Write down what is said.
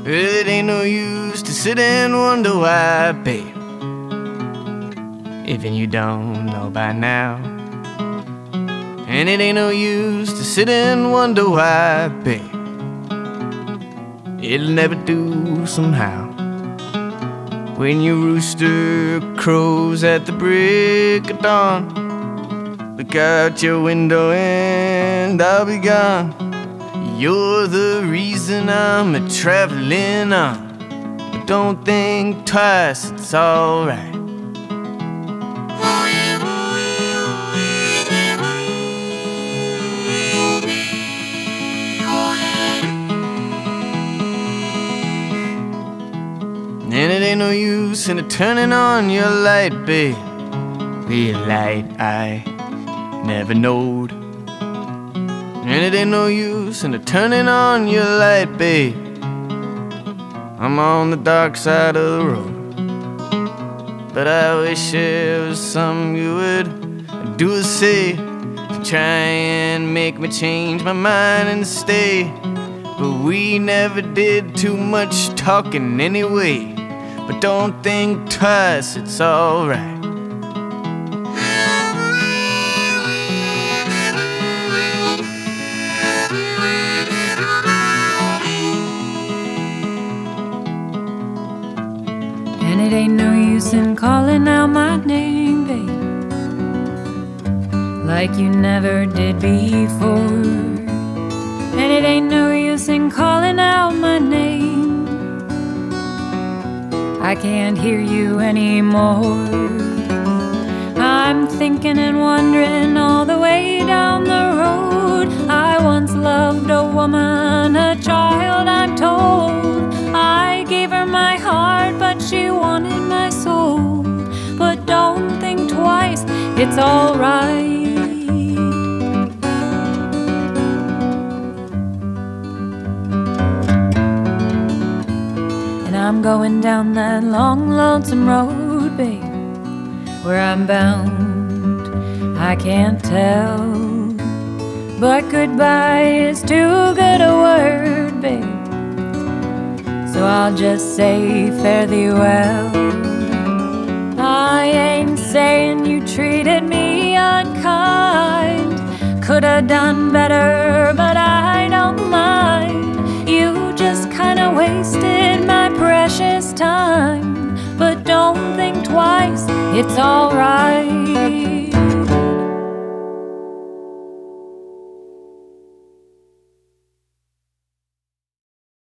It ain't no use to sit and wonder why, babe. Even you don't know by now. And it ain't no use to sit and wonder why, babe. It'll never do somehow. When your rooster crows at the break of dawn, look out your window and I'll be gone. You're the reason I'm a-traveling on. But don't think twice, it's alright. And it ain't no use in turning on your light, babe. The light I never knowed. And it ain't no use in turning on your light, babe. I'm on the dark side of the road. But I wish there was something you would do or say to try and make me change my mind and stay. But we never did too much talking anyway. But don't think twice, it's alright. And it ain't no use in calling out my name, babe, like you never did before. And it ain't no use in calling out my name. I can't hear you anymore. I'm thinking and wondering all the way down the road. I once loved a woman, a child, I'm told. I gave her my heart, but she wanted my soul. But don't think twice, it's alright. I'm going down that long, lonesome road, babe. Where I'm bound, I can't tell. But goodbye is too good a word, babe. So I'll just say fare thee well. I ain't saying you treated me unkind. Could have done better, but I don't mind. You just kinda wasted my precious time. But don't think twice, it's alright.